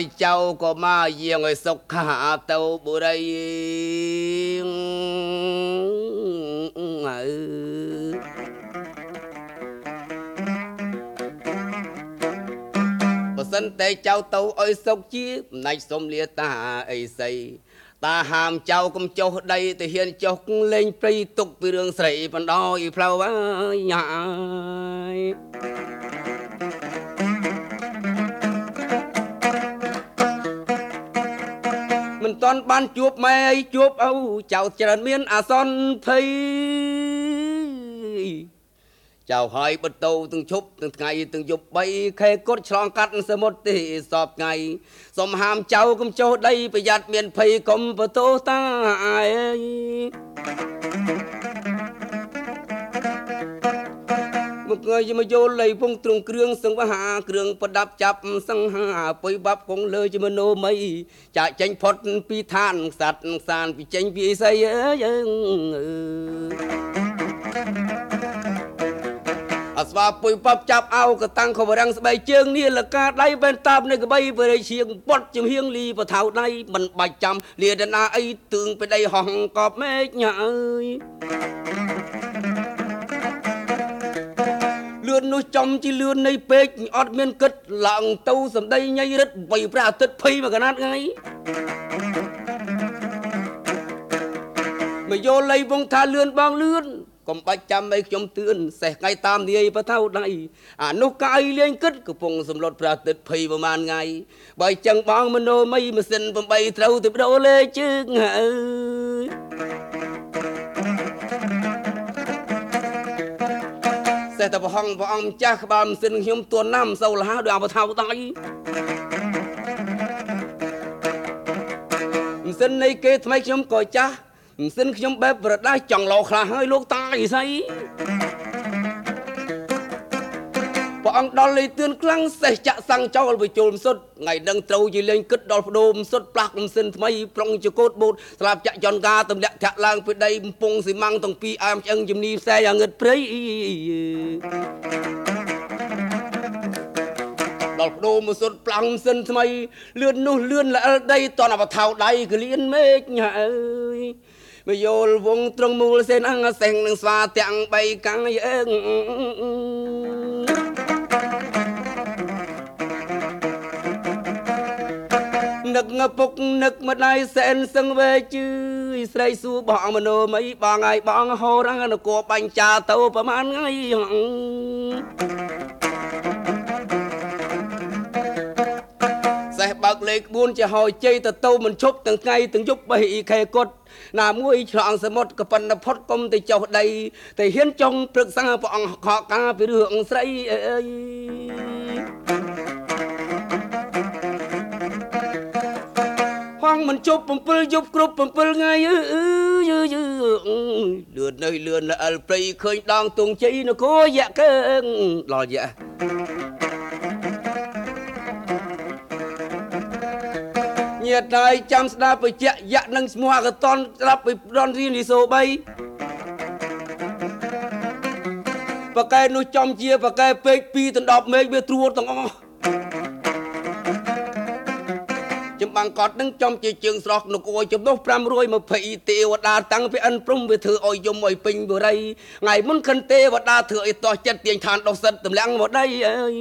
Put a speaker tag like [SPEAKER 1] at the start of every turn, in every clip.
[SPEAKER 1] ហើយចៅក៏មកយាងឲ្យសុខាទៅបុរីបើសិនតែចៅទៅឲ្យសុខជាមិនណាច់សុំលាតាអីសីតាហាមចៅកុំចុះដីទៅហ៊ានចុះលេងព្រៃទុកពីរឿងស្រីបណ្ដោយផ្លូវអើយញ៉ាយមិនតាន់បានជួបម៉ែអីជួបឪចៅច្រើនមានអាសន្នភ័យចៅហើយបតោទាំងឈប់ទាំងថ្ងៃទាំងយប់3ខែគត់ឆ្លងកាត់សមុទ្រទេសពថ្ងៃសុំហាមចៅកុំចុះដីប្រយ័ត្នមានភ័យកុំបតោតាអើយមកងើយមកយល់លៃពងទ្រង់គ្រឿងសង្ហាគ្រឿងប្រដាប់ចាប់សង្ហាពុយបាប់គង់លើជាមនោម័យចាក់ចេញផុតពីឋានសត្វសានពីចេញពីអីស្អីអើយអស្វាពុយបាប់ចាប់អោកតាំងខបរាំងស្បែកជើងនេះលកាដៃបែនតាបនៅក្បីបរិជាងពត់ជំហៀងលីបថៅដៃមិនបាច់ចាំលាដណាអីទឿងពីដីហោះកប់មេឃញ៉ាអើយលឿននោះចំជាលឿននៃពេកអត់មានគិតឡើងទៅសំដីញ៉ៃរិទ្ធបីព្រះអាទិត្យភ័យមកកណាត់ថ្ងៃមកយកលៃវងថាលឿនបងលឿនកុំបាច់ចាំឲ្យខ្ញុំទឿនសេះថ្ងៃតាមនាយបថៅដៃអានោះកាយលេងគិតកំពុងសម្លុតព្រះអាទិត្យភ័យប្រមាណថ្ងៃបើចឹងបងមនោម័យម៉ាស៊ីន8ត្រូវទៅបដូរលេខជើងអើយតែតព្រះអង្គម្ចាស់ក្បាលម៉ាស៊ីនខ្ញុំទួនណាំសូវលះដោយអបថៅដៃម៉ាស៊ីននៃគេថ្មីខ្ញុំក៏ចាស់ម៉ាស៊ីនខ្ញុំបែបប្រដាចង់លោខ្លះហើយលោកតាអីស្អីព្រះអង្គដល់លេទឿនខ្លាំងសេះចាក់សាំងចោលបញ្ចូលម្សុទ្ធថ្ងៃនឹងត្រូវជាលេងគិតដល់បដូរម្សុទ្ធផ្លាស់ម៉ាស៊ីនថ្មីប្រុងចកោតបូតស្លាប់ចាក់ចនកាទម្លាក់ធាក់ឡើងពីដីកំពង់ស៊ីម៉ាំងទាំងពីរអែមឆ្អឹងជំនីផ្សេងអាងឹតព្រៃដល់បដូរម្សុទ្ធផ្លាំងម៉ាស៊ីនថ្មីលឿននោះលឿនល្អិលដីតនអបថៅដៃក្លៀនមេឃញ៉ាអើយមកយល់វងត្រង់មូលសេនអងសេងនឹងស្វាទាំង3កាំងអើនឹកងពុកនឹកម្ដាយសែនសឹងវែជឺស្រីសួរបងមនោម័យបងហើយបងហោរាំងនគរបាញ់ចាទៅប្រហែលថ្ងៃសេះបើកលេខ4ជាហើយជ័យទៅមិនឈប់ទាំងថ្ងៃទាំងយប់3ខែគត់ណាមួយឆ្លងសមុទ្រក៏ប៉ុន្តែផុតកុំទៅចុះដីតែហ៊ានចង់ព្រឹក្សាព្រះអង្គខកការពីរឿងស្រីអើយហងមិនជប់7យប់គ្រប់7ថ្ងៃលឿននៅលឿនល្អិលព្រៃឃើញដងទងជ័យនគរយៈកើងដល់យៈញាតហើយចាំស្ដាប់បច្ចៈយៈនឹងស្មោះអកតនស្ដាប់ពីដនរៀនលីសូ3ប៉កែនោះចំជាប៉កែពេក2ដល់10មេឃវាត្រួតទាំងអស់ចំបាំងកត់នឹងចំជាជើងស្រស់នគរចំនោះ520ទេវតាតាំងពីអិនព្រំវាធ្វើឲ្យយំឲ្យពេញបុរីថ្ងៃមុនខិនទេវតាធ្វើឲ្យតោះចិត្តទាញឋានដុសសិតតម្លាំងមកដីអើយ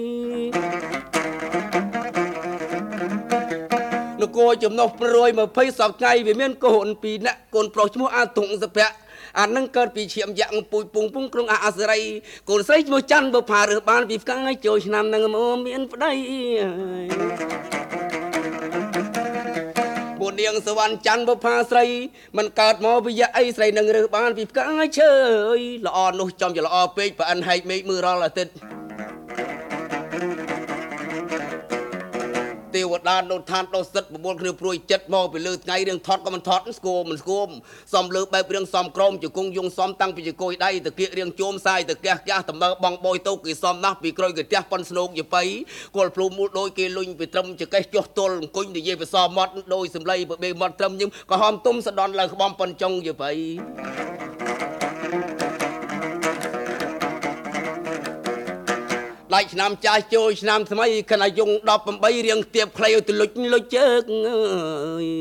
[SPEAKER 1] នគរចំនោះ120សពថ្ងៃវាមានកូន2នាក់កូនប្រុសឈ្មោះអាតុងសភៈអានឹងកើតពីឈាមយៈពុយពុងពុងក្នុងអាសរីកូនស្រីឈ្មោះច័ន្ទបើផារើសបានពីផ្កាយចូលឆ្នាំនឹងមានប្តីពួកនាងសវណ្ណច័ន្ទបុផាស្រីមិនកើតមកវិយៈអីស្រីនឹងរើសបានពីផ្កាយឈើអើយល្អនោះចំជាល្អពេកប្រអិនហែកមេឃមើលរាល់អាទិត្យទេវតានៅឋានដុសិតបបួលគ្នាព្រួយចិត្តមកពីលើថ្ងៃរឿងថត់ក៏មិនថត់ស្គមមិនស្គមសំលើបែបរឿងសំក្រមជង្គង់យងសំតាំងពីជង្គយដៃទៅគៀករៀងជោមសាយទៅកះកះតមើបងបយទៅគេសំណាស់ពីក្រោយគេផ្ទះប៉ុនស្នោកយប៉ៃគល់ភ្លូមូលដូចគេលុញពីត្រឹមចកេះចុះទល់អង្គុញនិយាយភាសាមាត់ដោយសំឡីបបេមាត់ត្រឹមយើងក៏ហមទុំសដន់ឡើងក្បំប៉ុនចុងយប៉ៃដាច់ឆ្នាំចាស់ចូលឆ្នាំថ្មីខណៈយង18រៀងទៀបខ្លីទៅលុចលុចជើងអើយ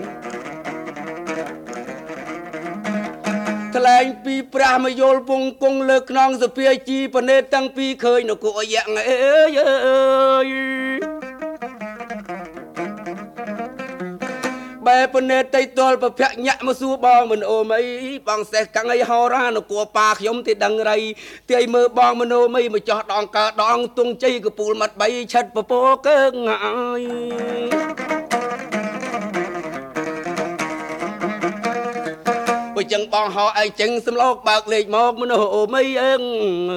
[SPEAKER 1] ថ្លែងពីព្រះមយលពងគង់លើខ្នងសភាជីបនេតតាំងពីឃើញនគរយៈអើយបែបនេតៃតលប្រភៈញាក់មកសួរបងមិនអូមអីបងសេះកាំងអីហោរានគរប៉ាខ្ញុំទីដឹងរៃទីឲ្យមើលបងមនោមីមកចោះដងកើដងទុងជ័យកពូលមាត់3ឆិតពពោកើងអើយបើចឹងបងហោឯងចឹងសំឡោកបើកលេខមកមនោអូមីអឹង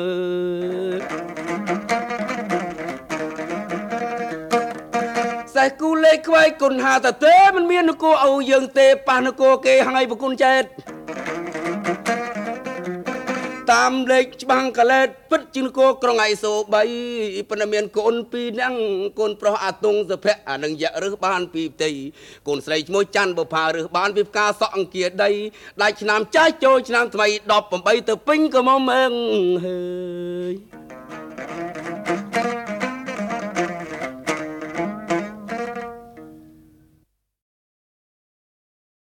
[SPEAKER 1] តែគូលេខខ្វាយគុណហាតទេមិនមាននគរអូយើងទេប៉ះនគរគេហើយប្រគុណចេតតាមលេខច្បាំងកលែតពិតជានគរក្រុងឯសូ3ប៉ុន្តែមានកូន2នាក់កូនប្រុសអាតុងសុភ័ក្រអានឹងយៈរឹសបានពីផ្ទៃកូនស្រីឈ្មោះច័ន្ទបុផារឹសបានពីផ្កាសក់អង្គាដីដាច់ឆ្នាំចាស់ចូលឆ្នាំថ្មី18ទៅពេញក៏មកមើងហើយ